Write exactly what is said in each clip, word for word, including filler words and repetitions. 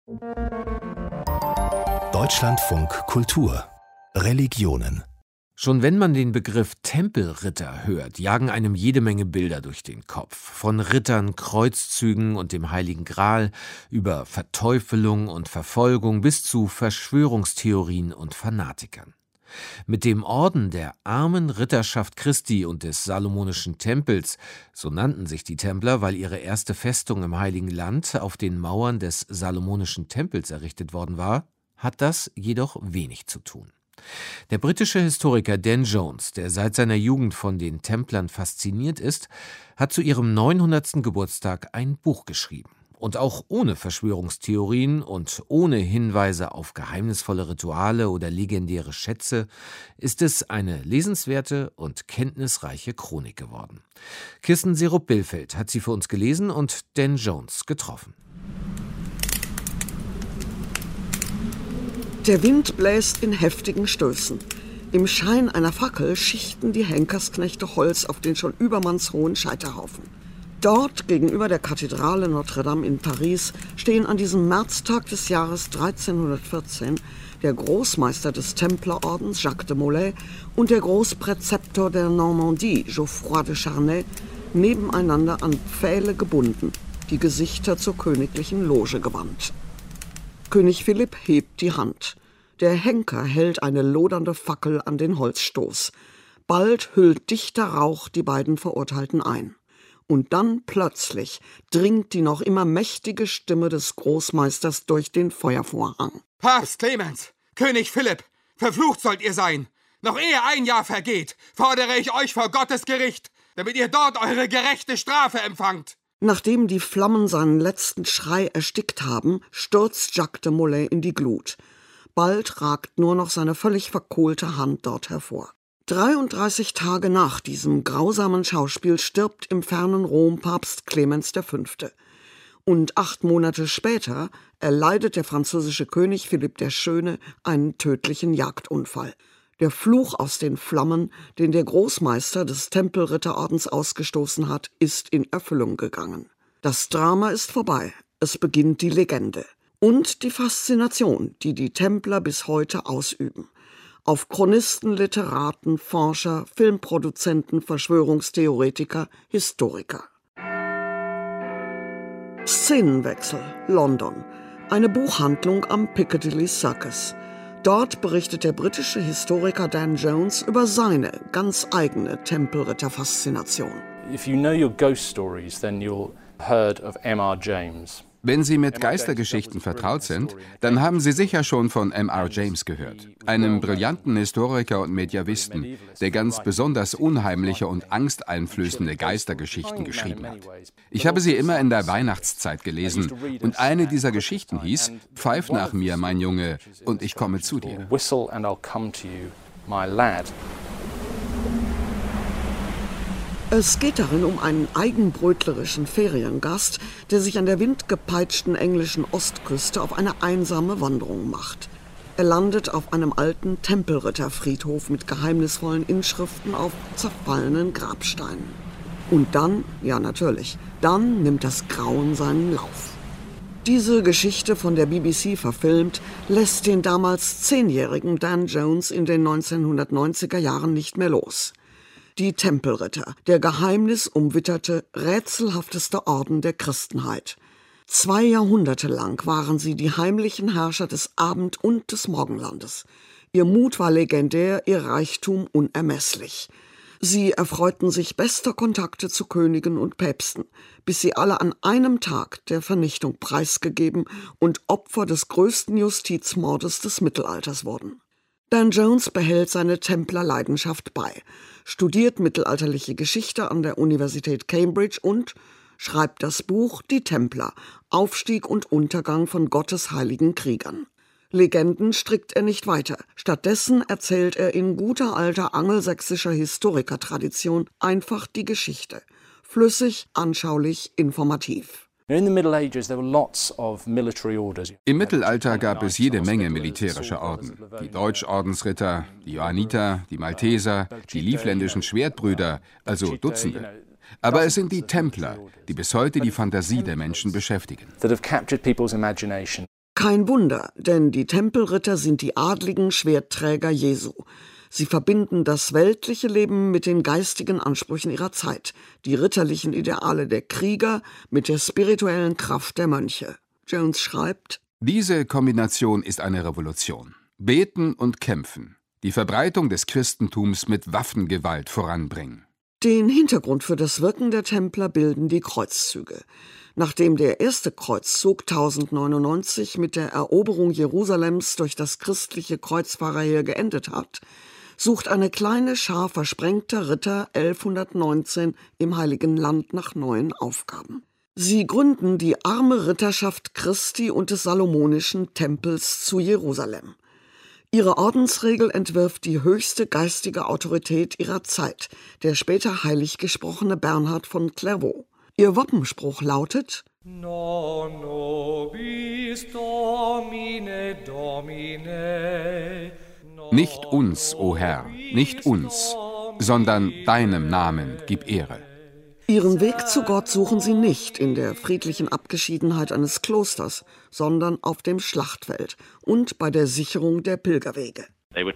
Deutschlandfunk Kultur Religionen. Schon wenn man den Begriff Tempelritter hört, jagen einem jede Menge Bilder durch den Kopf. Von Rittern, Kreuzzügen und dem Heiligen Gral über Verteufelung und Verfolgung bis zu Verschwörungstheorien und Fanatikern. Mit dem Orden der armen Ritterschaft Christi und des Salomonischen Tempels, so nannten sich die Templer, weil ihre erste Festung im Heiligen Land auf den Mauern des Salomonischen Tempels errichtet worden war, hat das jedoch wenig zu tun. Der britische Historiker Dan Jones, der seit seiner Jugend von den Templern fasziniert ist, hat zu ihrem neunhundertsten Geburtstag ein Buch geschrieben. Und auch ohne Verschwörungstheorien und ohne Hinweise auf geheimnisvolle Rituale oder legendäre Schätze ist es eine lesenswerte und kenntnisreiche Chronik geworden. Kirsten Serup-Billfeld hat sie für uns gelesen und Dan Jones getroffen. Der Wind bläst in heftigen Stößen. Im Schein einer Fackel schichten die Henkersknechte Holz auf den schon übermannshohen Scheiterhaufen. Dort, gegenüber der Kathedrale Notre-Dame in Paris, stehen an diesem Märztag des Jahres dreizehnhundertvierzehn der Großmeister des Templerordens Jacques de Molay und der Großpräzeptor der Normandie Geoffroy de Charnay nebeneinander an Pfähle gebunden, die Gesichter zur königlichen Loge gewandt. König Philipp hebt die Hand. Der Henker hält eine lodernde Fackel an den Holzstoß. Bald hüllt dichter Rauch die beiden Verurteilten ein. Und dann plötzlich dringt die noch immer mächtige Stimme des Großmeisters durch den Feuervorhang. Papst Clemens, König Philipp, verflucht sollt ihr sein. Noch ehe ein Jahr vergeht, fordere ich euch vor Gottes Gericht, damit ihr dort eure gerechte Strafe empfangt. Nachdem die Flammen seinen letzten Schrei erstickt haben, stürzt Jacques de Molay in die Glut. Bald ragt nur noch seine völlig verkohlte Hand dort hervor. dreiunddreißig Tage nach diesem grausamen Schauspiel stirbt im fernen Rom Papst Clemens der Fünfte. Und acht Monate später erleidet der französische König Philipp der Schöne einen tödlichen Jagdunfall. Der Fluch aus den Flammen, den der Großmeister des Tempelritterordens ausgestoßen hat, ist in Erfüllung gegangen. Das Drama ist vorbei. Es beginnt die Legende. Und die Faszination, die die Templer bis heute ausüben. Auf Chronisten, Literaten, Forscher, Filmproduzenten, Verschwörungstheoretiker, Historiker. Szenenwechsel, London. Eine Buchhandlung am Piccadilly Circus. Dort berichtet der britische Historiker Dan Jones über seine ganz eigene Tempelritter-Faszination. If you know your ghost stories, then you'll heard of M R James. Wenn Sie mit Geistergeschichten vertraut sind, dann haben Sie sicher schon von M R James gehört, einem brillanten Historiker und Mediävisten, der ganz besonders unheimliche und angsteinflößende Geistergeschichten geschrieben hat. Ich habe sie immer in der Weihnachtszeit gelesen und eine dieser Geschichten hieß »Pfeif nach mir, mein Junge, und ich komme zu dir«. Whistle and I'll come to you, my lad. Es geht darin um einen eigenbrötlerischen Feriengast, der sich an der windgepeitschten englischen Ostküste auf eine einsame Wanderung macht. Er landet auf einem alten Tempelritterfriedhof mit geheimnisvollen Inschriften auf zerfallenen Grabsteinen. Und dann, ja natürlich, dann nimmt das Grauen seinen Lauf. Diese Geschichte, von der B B C verfilmt, lässt den damals zehnjährigen Dan Jones in den neunzehnhundertneunziger Jahren nicht mehr los. Die Tempelritter, der geheimnisumwitterte, rätselhafteste Orden der Christenheit. Zwei Jahrhunderte lang waren sie die heimlichen Herrscher des Abend- und des Morgenlandes. Ihr Mut war legendär, ihr Reichtum unermesslich. Sie erfreuten sich bester Kontakte zu Königen und Päpsten, bis sie alle an einem Tag der Vernichtung preisgegeben und Opfer des größten Justizmordes des Mittelalters wurden. Dan Jones behält seine Templerleidenschaft bei, studiert mittelalterliche Geschichte an der Universität Cambridge und schreibt das Buch »Die Templer – Aufstieg und Untergang von Gottes heiligen Kriegern«. Legenden strickt er nicht weiter. Stattdessen erzählt er in guter alter angelsächsischer Historikertradition einfach die Geschichte. Flüssig, anschaulich, informativ. Im Mittelalter gab es jede Menge militärischer Orden. Die Deutschordensritter, die Johanniter, die Malteser, die livländischen Schwertbrüder, also Dutzende. Aber es sind die Templer, die bis heute die Fantasie der Menschen beschäftigen. Kein Wunder, denn die Tempelritter sind die adligen Schwertträger Jesu. Sie verbinden das weltliche Leben mit den geistigen Ansprüchen ihrer Zeit, die ritterlichen Ideale der Krieger mit der spirituellen Kraft der Mönche. Jones schreibt: Diese Kombination ist eine Revolution. Beten und kämpfen. Die Verbreitung des Christentums mit Waffengewalt voranbringen. Den Hintergrund für das Wirken der Templer bilden die Kreuzzüge. Nachdem der erste Kreuzzug tausendneunundneunzig mit der Eroberung Jerusalems durch das christliche Kreuzfahrerheer geendet hat, sucht eine kleine Schar versprengter Ritter elfhundertneunzehn im Heiligen Land nach neuen Aufgaben. Sie gründen die arme Ritterschaft Christi und des Salomonischen Tempels zu Jerusalem. Ihre Ordensregel entwirft die höchste geistige Autorität ihrer Zeit, der später heilig gesprochene Bernhard von Clairvaux. Ihr Wappenspruch lautet: Non nobis Domine, Domine. Nicht uns, o Herr, nicht uns, sondern deinem Namen gib Ehre. Ihren Weg zu Gott suchen sie nicht in der friedlichen Abgeschiedenheit eines Klosters, sondern auf dem Schlachtfeld und bei der Sicherung der Pilgerwege.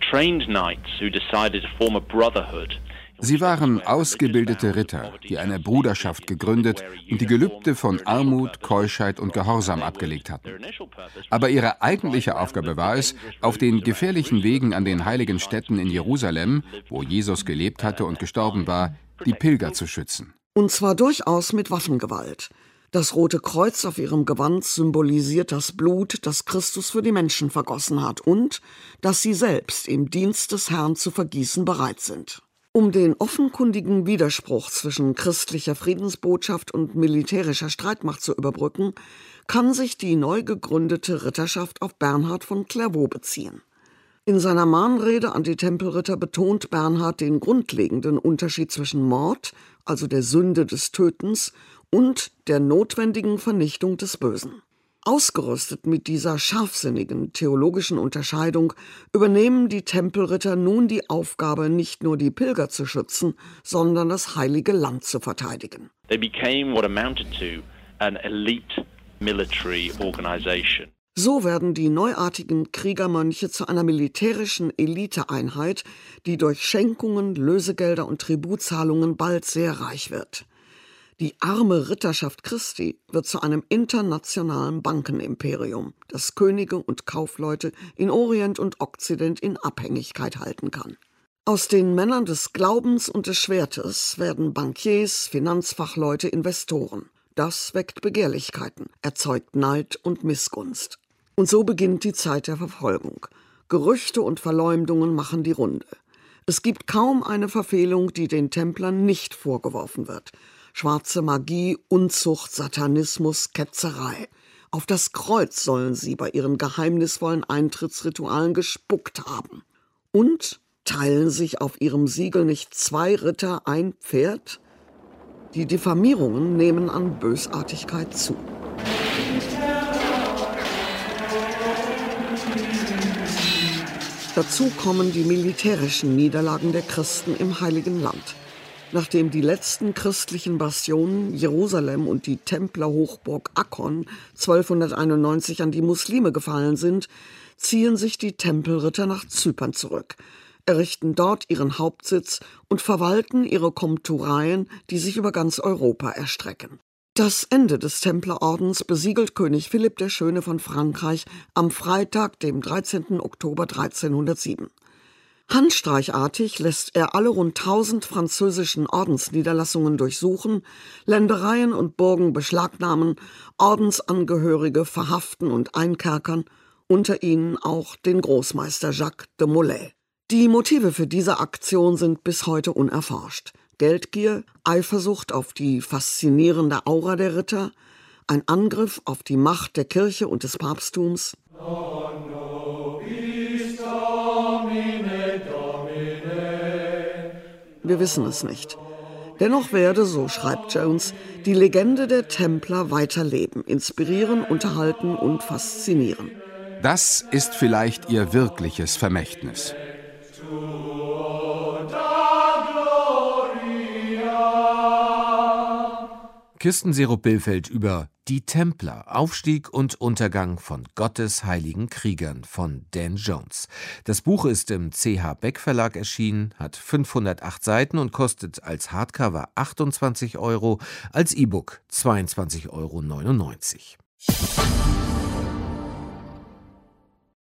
Sie waren ausgebildete Ritter, die eine Bruderschaft gegründet und die Gelübde von Armut, Keuschheit und Gehorsam abgelegt hatten. Aber ihre eigentliche Aufgabe war es, auf den gefährlichen Wegen an den heiligen Städten in Jerusalem, wo Jesus gelebt hatte und gestorben war, die Pilger zu schützen. Und zwar durchaus mit Waffengewalt. Das rote Kreuz auf ihrem Gewand symbolisiert das Blut, das Christus für die Menschen vergossen hat und dass sie selbst im Dienst des Herrn zu vergießen bereit sind. Um den offenkundigen Widerspruch zwischen christlicher Friedensbotschaft und militärischer Streitmacht zu überbrücken, kann sich die neu gegründete Ritterschaft auf Bernhard von Clairvaux beziehen. In seiner Mahnrede an die Tempelritter betont Bernhard den grundlegenden Unterschied zwischen Mord, also der Sünde des Tötens, und der notwendigen Vernichtung des Bösen. Ausgerüstet mit dieser scharfsinnigen theologischen Unterscheidung übernehmen die Tempelritter nun die Aufgabe, nicht nur die Pilger zu schützen, sondern das heilige Land zu verteidigen. They became what amounted to an elite military organization. So werden die neuartigen Kriegermönche zu einer militärischen Eliteeinheit, die durch Schenkungen, Lösegelder und Tributzahlungen bald sehr reich wird. Die arme Ritterschaft Christi wird zu einem internationalen Bankenimperium, das Könige und Kaufleute in Orient und Okzident in Abhängigkeit halten kann. Aus den Männern des Glaubens und des Schwertes werden Bankiers, Finanzfachleute, Investoren. Das weckt Begehrlichkeiten, erzeugt Neid und Missgunst. Und so beginnt die Zeit der Verfolgung. Gerüchte und Verleumdungen machen die Runde. Es gibt kaum eine Verfehlung, die den Templern nicht vorgeworfen wird. Schwarze Magie, Unzucht, Satanismus, Ketzerei. Auf das Kreuz sollen sie bei ihren geheimnisvollen Eintrittsritualen gespuckt haben. Und teilen sich auf ihrem Siegel nicht zwei Ritter ein Pferd? Die Diffamierungen nehmen an Bösartigkeit zu. Dazu kommen die militärischen Niederlagen der Christen im Heiligen Land. Nachdem die letzten christlichen Bastionen Jerusalem und die Templerhochburg Akkon zwölfhunderteinundneunzig an die Muslime gefallen sind, ziehen sich die Tempelritter nach Zypern zurück, errichten dort ihren Hauptsitz und verwalten ihre Komtureien, die sich über ganz Europa erstrecken. Das Ende des Templerordens besiegelt König Philipp der Schöne von Frankreich am Freitag, dem dreizehnten Oktober dreizehnhundertsieben. Handstreichartig lässt er alle rund tausend französischen Ordensniederlassungen durchsuchen, Ländereien und Burgen beschlagnahmen, Ordensangehörige verhaften und einkerkern, unter ihnen auch den Großmeister Jacques de Molay. Die Motive für diese Aktion sind bis heute unerforscht. Geldgier, Eifersucht auf die faszinierende Aura der Ritter, ein Angriff auf die Macht der Kirche und des Papsttums. Wir wissen es nicht. Dennoch werde, so schreibt Jones, die Legende der Templer weiterleben, inspirieren, unterhalten und faszinieren. Das ist vielleicht ihr wirkliches Vermächtnis. Kirsten Serup-Billfeld über Die Templer, Aufstieg und Untergang von Gottes heiligen Kriegern von Dan Jones. Das Buch ist im C H Beck Verlag erschienen, hat fünfhundertacht Seiten und kostet als Hardcover achtundzwanzig Euro, als E-Book zweiundzwanzig Euro neunundneunzig.